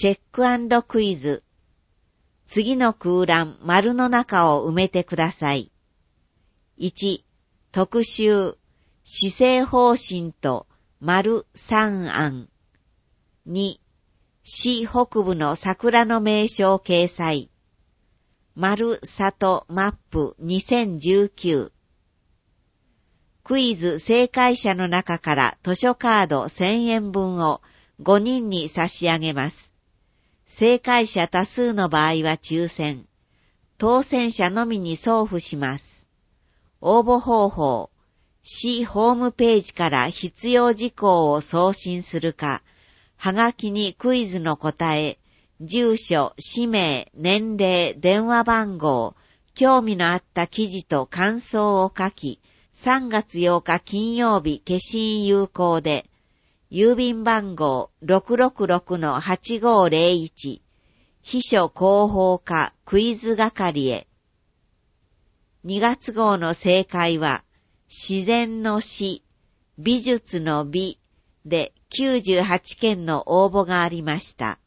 チェック&クイズ。次の空欄、丸の中を埋めてください。1、特集、施政方針と丸3案。2、市北部の桜の名所を掲載。丸里マップ2019。クイズ正解者の中から図書カード1000円分を5人に差し上げます。正解者多数の場合は抽選。当選者のみに送付します。応募方法。市ホームページから必要事項を送信するか、はがきにクイズの答え、住所、氏名、年齢、電話番号、興味のあった記事と感想を書き、3月8日金曜日消印有効で、郵便番号 666-8501、秘書広報課クイズ係へ。2月号の正解は、自然の詩、美術の美で98件の応募がありました。